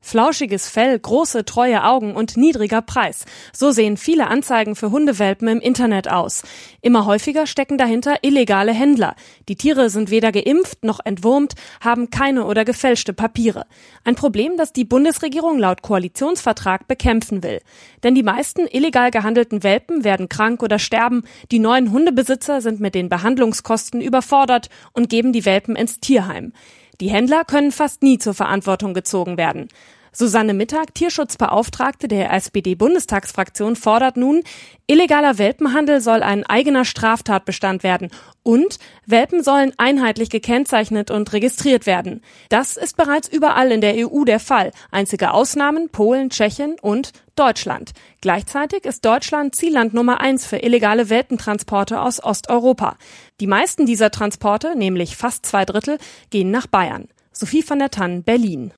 Flauschiges Fell, große, treue Augen und niedriger Preis. So sehen viele Anzeigen für Hundewelpen im Internet aus. Immer häufiger stecken dahinter illegale Händler. Die Tiere sind weder geimpft noch entwurmt, haben keine oder gefälschte Papiere. Ein Problem, das die Bundesregierung laut Koalitionsvertrag bekämpfen will. Denn die meisten illegal gehandelten Welpen werden krank oder sterben. Die neuen Hundebesitzer sind mit den Behandlungskosten überfordert und geben die Welpen ins Tierheim. Die Händler können fast nie zur Verantwortung gezogen werden. Susanne Mittag, Tierschutzbeauftragte der SPD-Bundestagsfraktion, fordert nun, illegaler Welpenhandel soll ein eigener Straftatbestand werden und Welpen sollen einheitlich gekennzeichnet und registriert werden. Das ist bereits überall in der EU der Fall. Einzige Ausnahmen Polen, Tschechien und Deutschland. Gleichzeitig ist Deutschland Zielland Nummer 1 für illegale Welpentransporte aus Osteuropa. Die meisten dieser Transporte, nämlich fast 2/3, gehen nach Bayern. Sophie van der Tann, Berlin.